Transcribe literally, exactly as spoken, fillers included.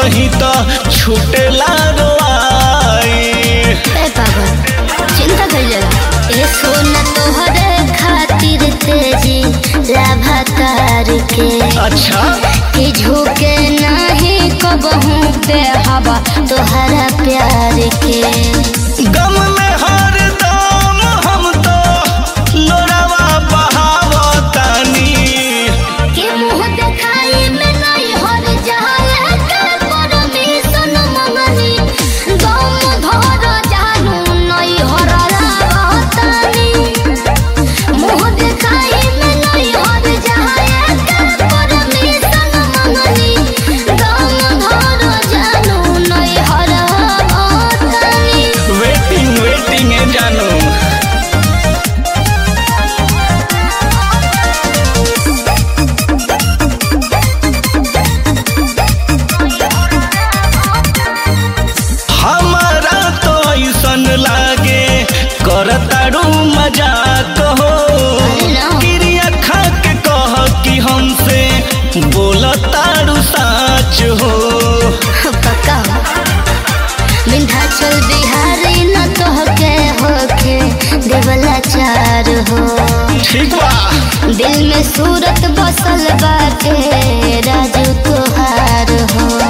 कहीं तो छूटेला रोआई। ए पागल चिंता कर जरा ए सोना तोहरे खातिर तेजी लाभतार के अच्छा कि झुके नहीं कबहू पे हवा तोहरा प्यार के गम में हर दम हम तो लोरावा बहावतानी के मुंह दिखाई में नहीं हर जाए के परमिशन मंगनी दम धर जानू नहीं हररावतानी मुंह दिखाई में नहीं हर जाए के परमिशन मंगनी दम धर जानू नहीं हररावतानी वेटिंग वेटिंग है जानू। हमारा तो ऐसन लागे करतारू मजाक हो क्रिया खा के कह कि हमसे बोलतारू साच हो। पक्का विंध्याचल बिहारी न तोहके होके देवला चार हो ठीक बा दिल में सूरत बसल बाटे राजू तोहार हो।